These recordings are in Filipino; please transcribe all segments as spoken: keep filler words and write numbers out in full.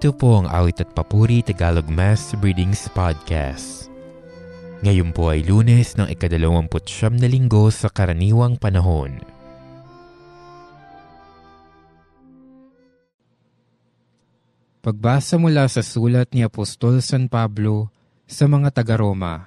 Ito po ang Awit at Papuri Tagalog Mass Readings Podcast. Ngayon po ay Lunes ng ikadalawamput siyam na linggo sa karaniwang panahon. Pagbasa mula sa sulat ni Apostol San Pablo sa mga taga-Roma.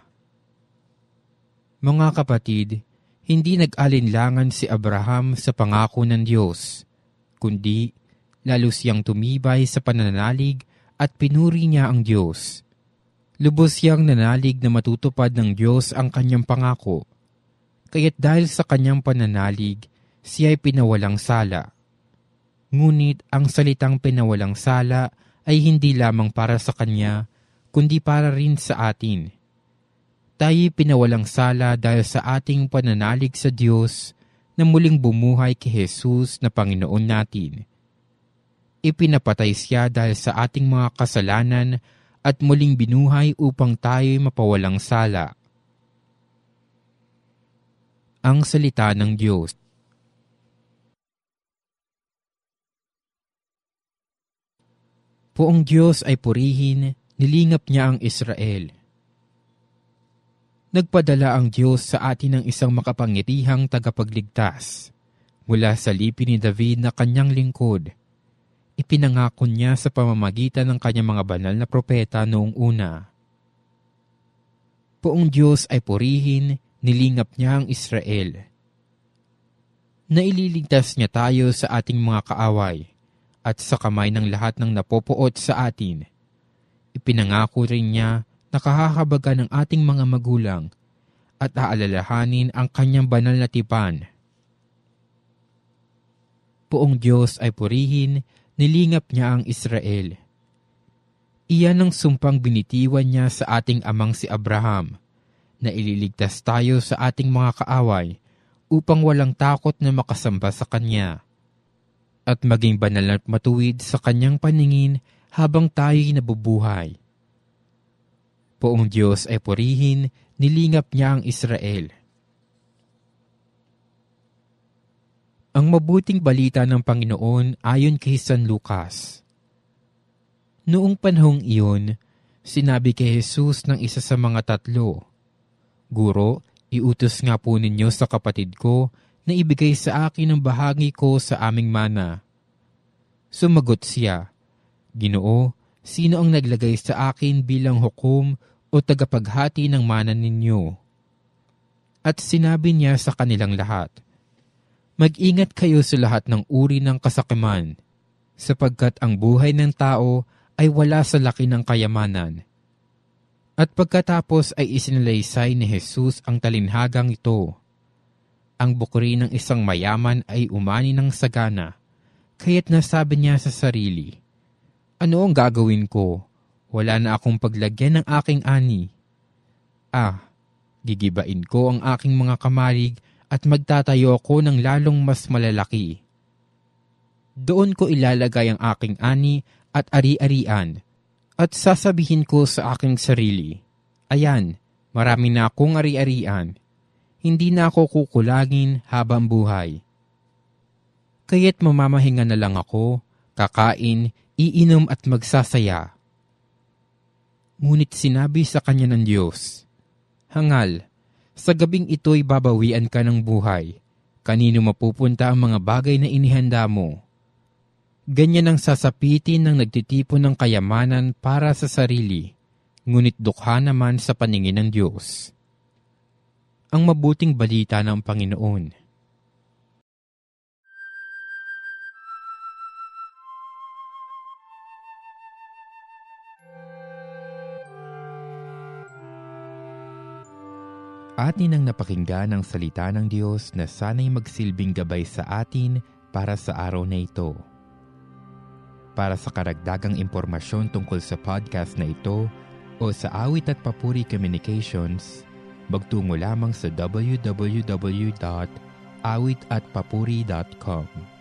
Mga kapatid, hindi nag-alinlangan si Abraham sa pangako ng Diyos, kundi lalo siyang tumibay sa pananalig at pinuri niya ang Diyos. Lubos siyang nanalig na matutupad ng Diyos ang kanyang pangako. Kaya't dahil sa kanyang pananalig, siya ay pinawalang sala. Ngunit ang salitang pinawalang sala ay hindi lamang para sa kanya, kundi para rin sa atin. Tayo'y pinawalang sala dahil sa ating pananalig sa Diyos na muling bumuhay kay Jesus na Panginoon natin. Ipinapatay siya dahil sa ating mga kasalanan at muling binuhay upang tayo'y mapawalang sala. Ang salita ng Diyos. Poong Diyos ay purihin, nilingap niya ang Israel. Nagpadala ang Diyos sa atin ng isang makapangyarihang tagapagligtas mula sa lipi ni David na kanyang lingkod. Ipinangako niya sa pamamagitan ng kanyang mga banal na propeta noong una. Poong Diyos ay purihin, nilingap niya ang Israel. Naililigtas niya tayo sa ating mga kaaway at sa kamay ng lahat ng napopoot sa atin. Ipinangako rin niya na kahahabagan ng ating mga magulang at aalalahanin ang kanyang banal na tipan. Poong Diyos ay purihin, nilingap niya ang Israel. Iyan ang sumpang binitiwan niya sa ating amang si Abraham, na ililigtas tayo sa ating mga kaaway upang walang takot na makasamba sa Kanya, at maging banal at matuwid sa Kanyang paningin habang tayo'y nabubuhay. Poong Diyos ay purihin, nilingap niya ang Israel. Ang mabuting balita ng Panginoon ayon kay San Lucas. Noong panahong iyon, sinabi kay Jesus ng isa sa mga tatlo, "Guro, iutos nga po ninyo sa kapatid ko na ibigay sa akin ang bahagi ko sa aming mana." Sumagot siya, "Ginoo, sino ang naglagay sa akin bilang hukom o tagapaghati ng mana ninyo?" At sinabi niya sa kanilang lahat, "Mag-ingat kayo sa lahat ng uri ng kasakiman, sapagkat ang buhay ng tao ay wala sa laki ng kayamanan." At pagkatapos ay isinalaysay ni Jesus ang talinhagang ito. Ang bukri ng isang mayaman ay umani ng sagana, kaya't nasabi niya sa sarili, "Ano ang gagawin ko? Wala na akong paglagyan ng aking ani. Ah, gigibain ko ang aking mga kamalig at magtatayo ako ng lalong mas malalaki. Doon ko ilalagay ang aking ani at ari-arian, at sasabihin ko sa aking sarili, ayan, marami na akong ari-arian, hindi na ako kukulangin habang buhay. Kaya't mamamahinga na lang ako, kakain, iinom at magsasaya." Ngunit sinabi sa kanya ng Diyos, "Hangal, sa gabing ito'y babawian ka ng buhay. Kanino mapupunta ang mga bagay na inihanda mo?" Ganyan ang sasapitin ng nagtitipon ng kayamanan para sa sarili, ngunit dukha naman sa paningin ng Diyos. Ang mabuting balita ng Panginoon. Atin ang napakinggan ang salita ng Diyos na sana'y magsilbing gabay sa atin para sa araw na ito. Para sa karagdagang impormasyon tungkol sa podcast na ito o sa Awit at Papuri Communications, magtungo lamang sa w w w dot awit at papuri dot com.